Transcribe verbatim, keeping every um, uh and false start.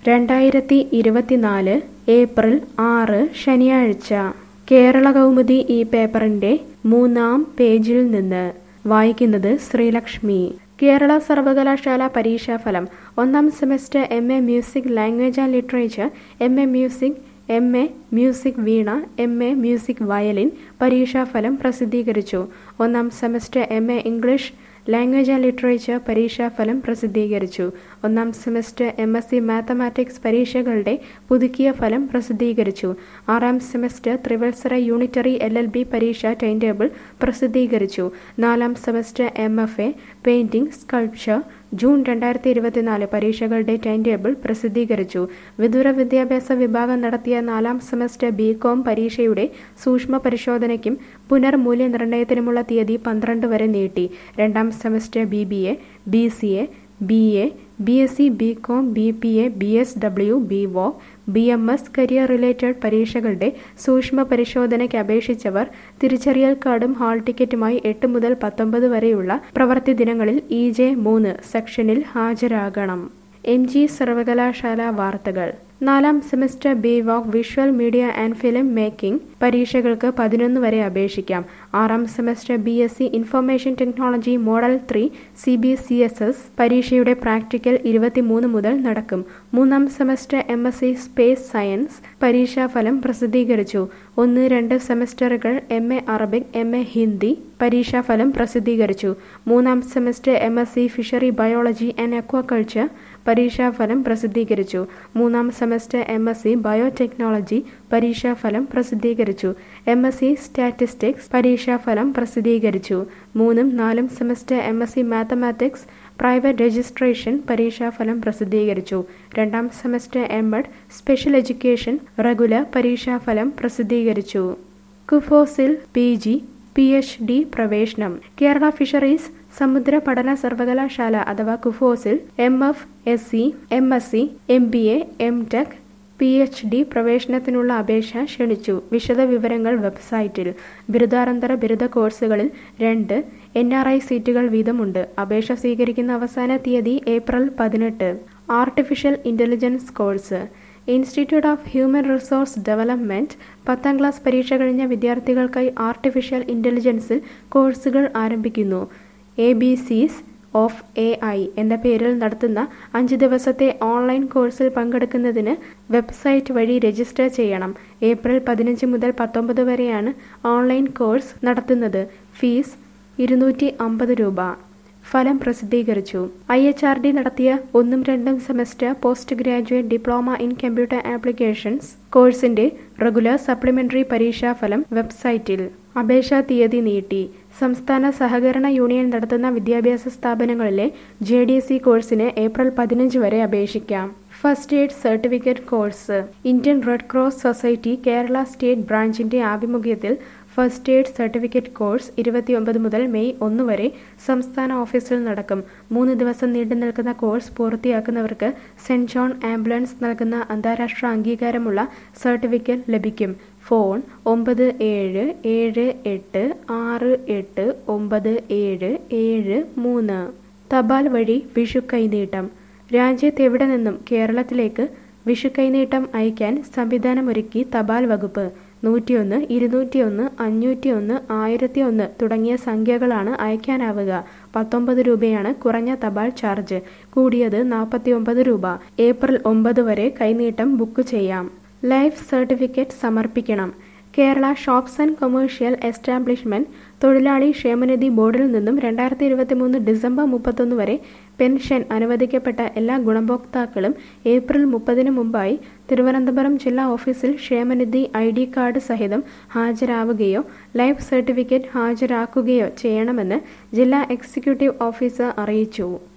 രണ്ടായിരത്തി ഇരുപത്തിനാല് ഏപ്രിൽ ആറ് ശനിയാഴ്ച കേരളകൗമുദി ഈ പേപ്പറിന്റെ മൂന്നാം പേജിൽ നിന്ന് വായിക്കുന്നത് ശ്രീലക്ഷ്മി. കേരള സർവകലാശാല പരീക്ഷാഫലം. ഒന്നാം semester M A music language and literature, M A music, M A music veena, M A music violin പരീക്ഷാഫലം പ്രസിദ്ധീകരിച്ചു. ഒന്നാം semester M A English language and literature പരീക്ഷാഫലം പ്രസിദ്ധീകരിച്ചു. ഒന്നാം semester M S C mathematics പരീക്ഷകളുടെ പുതുക്കിയ ഫലം പ്രസിദ്ധീകരിച്ചു. ആറാം സെമസ്റ്റർ ത്രിവത്സര യൂണിറ്ററി എൽ എൽ ബി പരീക്ഷ ടൈം ടേബിൾ പ്രസിദ്ധീകരിച്ചു. നാലാം semester M F A painting sculpture June രണ്ടായിരത്തി ഇരുപത്തിനാല് പരീക്ഷകളുടെ ടൈം ടേബിൾ പ്രസിദ്ധീകരിച്ചു. വിദൂര വിദ്യാഭ്യാസ വിഭാഗം നടത്തിയ നാലാം സെമസ്റ്റർ ബി കോം പരീക്ഷയുടെ സൂക്ഷ്മ പരിശോധനയ്ക്കും പുനർമൂല്യനിർണ്ണയത്തിനുമുള്ള തീയതി പന്ത്രണ്ട് വരെ നീട്ടി. രണ്ടാം semester B B A, B C A, B A, B S C, B com, B P A, B S W, B voc, B M S career related പരീക്ഷകളുടെ സൂക്ഷ്മ പരിശോധനയ്ക്ക് അപേക്ഷിച്ചവർ തിരിച്ചറിയൽ കാർഡും ഹാൾ ടിക്കറ്റുമായി എട്ട് മുതൽ പത്തൊമ്പത് വരെയുള്ള പ്രവൃത്തി ദിനങ്ങളിൽ ഇ ജെ മൂന്ന് സെക്ഷനിൽ ഹാജരാകണം. എം ജി സർവകലാശാല വാർത്തകൾ. നാലാം semester B voc visual media and film making പരീക്ഷകൾക്ക് പതിനൊന്ന് വരെ അപേക്ഷിക്കാം. ആറാം semester B S C information technology model three C B C S S പരീക്ഷയുടെ പ്രാക്ടിക്കൽ ഇരുപത്തിമൂന്ന് മുതൽ നടക്കും. മൂന്നാം semester M S C space science പരീക്ഷാഫലം പ്രസിദ്ധീകരിച്ചു. ഒന്ന് രണ്ട് സെമസ്റ്ററുകൾ M A Arabic, M A Hindi പരീക്ഷാഫലം പ്രസിദ്ധീകരിച്ചു. മൂന്നാം semester M S C fishery biology and aquaculture പരീക്ഷാഫലം പ്രസിദ്ധീകരിച്ചു. മൂന്നാം semester M S C biotechnology പരീക്ഷാഫലം പ്രസിദ്ധീകരിച്ചു. എം എസ് സി സ്റ്റാറ്റിസ്റ്റിക്സ് പരീക്ഷാഫലം പ്രസിദ്ധീകരിച്ചു. മൂന്നും നാലും semester M S C mathematics private registration പരീക്ഷാഫലം പ്രസിദ്ധീകരിച്ചു. രണ്ടാം semester M Ed special education regular പരീക്ഷാഫലം പ്രസിദ്ധീകരിച്ചു. കുഫോസിൽ P G, P H D പ്രവേശനം. കേരള ഫിഷറീസ് സമുദ്ര പഠന സർവകലാശാല അഥവാ കുഫോസിൽ M F S C, M S C, M B A, M tech, P H D പ്രവേശനത്തിനുള്ള അപേക്ഷ ക്ഷണിച്ചു. വിശദ വിവരങ്ങൾ വെബ്സൈറ്റിൽ. ബിരുദാനന്തര ബിരുദ കോഴ്സുകളിൽ രണ്ട് എൻ ആർ ഐ സീറ്റുകൾ വീതമുണ്ട്. അപേക്ഷ സ്വീകരിക്കുന്ന അവസാന തീയതി ഏപ്രിൽ പതിനെട്ട്. Artificial intelligence course. Institute of human resource development പത്താം ക്ലാസ് പരീക്ഷ കഴിഞ്ഞ വിദ്യാർത്ഥികൾക്കായി ആർട്ടിഫിഷ്യൽ ഇന്റലിജൻസിൽ കോഴ്സുകൾ ആരംഭിക്കുന്നു. A B Cs of A I എന്ന പേരിൽ നടത്തുന്ന അഞ്ച് ദിവസത്തെ ഓൺലൈൻ കോഴ്സിൽ പങ്കെടുക്കുന്നതിന് വെബ്സൈറ്റ് വഴി രജിസ്റ്റർ ചെയ്യണം. ഏപ്രിൽ പതിനഞ്ച് മുതൽ പത്തൊമ്പത് വരെയാണ് ഓൺലൈൻ കോഴ്സ് നടത്തുന്നത്. ഫീസ് ഇരുന്നൂറ്റി അമ്പത് രൂപ. ഫലം പ്രസിദ്ധീകരിച്ചു. ഐ എച്ച് ആർ ഡി നടത്തിയ ഒന്നും രണ്ടും semester post graduate diploma in computer applications കോഴ്സിന്റെ റെഗുലർ സപ്ലിമെന്ററി പരീക്ഷാഫലം വെബ്സൈറ്റിൽ. അപേക്ഷാ തീയതി നീട്ടി. സംസ്ഥാന സഹകരണ യൂണിയൻ നടത്തുന്ന വിദ്യാഭ്യാസ സ്ഥാപനങ്ങളിലെ ജെ ഡി സി കോഴ്സിന് ഏപ്രിൽ പതിനഞ്ച് വരെ അപേക്ഷിക്കാം. First aid certificate course. Indian Red Cross Society Kerala state ബ്രാഞ്ചിന്റെ ആഭിമുഖ്യത്തിൽ ഫസ്റ്റ് എയ്ഡ് സർട്ടിഫിക്കറ്റ് കോഴ്സ് ഇരുപത്തിയൊമ്പത് മുതൽ മെയ് ഒന്ന് വരെ സംസ്ഥാന ഓഫീസിൽ നടക്കും. മൂന്ന് ദിവസം നീണ്ടു നിൽക്കുന്ന കോഴ്സ് പൂർത്തിയാക്കുന്നവർക്ക് സെന്റ് ജോൺ ആംബുലൻസ് നൽകുന്ന അന്താരാഷ്ട്ര അംഗീകാരമുള്ള സർട്ടിഫിക്കറ്റ് ലഭിക്കും. ഫോൺ ഒമ്പത് ഏഴ് ഏഴ് എട്ട് ആറ് എട്ട് ഒമ്പത് ഏഴ് ഏഴ് മൂന്ന്. തപാൽ വഴി വിഷു കൈനീട്ടം. രാജ്യത്തെവിടെ നിന്നും കേരളത്തിലേക്ക് വിഷു കൈനീട്ടം അയക്കാൻ സംവിധാനമൊരുക്കി തപാൽ വകുപ്പ്. നൂറ്റിയൊന്ന്, ഇരുന്നൂറ്റിയൊന്ന്, അഞ്ഞൂറ്റിയൊന്ന്, ആയിരത്തി ഒന്ന് തുടങ്ങിയ സംഖ്യകളാണ് അയക്കാനാവുക. പത്തൊമ്പത് രൂപയാണ് കുറഞ്ഞ തപാൽ ചാർജ്, കൂടിയത് നാൽപ്പത്തി ഒമ്പത് രൂപ. ഏപ്രിൽ ഒമ്പത് വരെ കൈനീട്ടം ബുക്ക് ചെയ്യാം. ലൈഫ് സർട്ടിഫിക്കറ്റ് സമർപ്പിക്കണം. Kerala shops and commercial establishment തൊഴിലാളി ക്ഷേമനിധി ബോർഡിൽ നിന്നും രണ്ടായിരത്തി ഇരുപത്തി മൂന്ന് ഡിസംബർ മുപ്പത്തൊന്ന് വരെ പെൻഷൻ അനുവദിക്കപ്പെട്ട എല്ലാ ഗുണഭോക്താക്കളും ഏപ്രിൽ മുപ്പതിന് മുമ്പായി തിരുവനന്തപുരം ജില്ലാ ഓഫീസിൽ ക്ഷേമനിധി ഐ ഡി കാർഡ് സഹിതം ഹാജരാവുകയോ ലൈഫ് സർട്ടിഫിക്കറ്റ് ഹാജരാക്കുകയോ ചെയ്യണമെന്ന് ജില്ലാ എക്സിക്യൂട്ടീവ് ഓഫീസർ അറിയിച്ചു.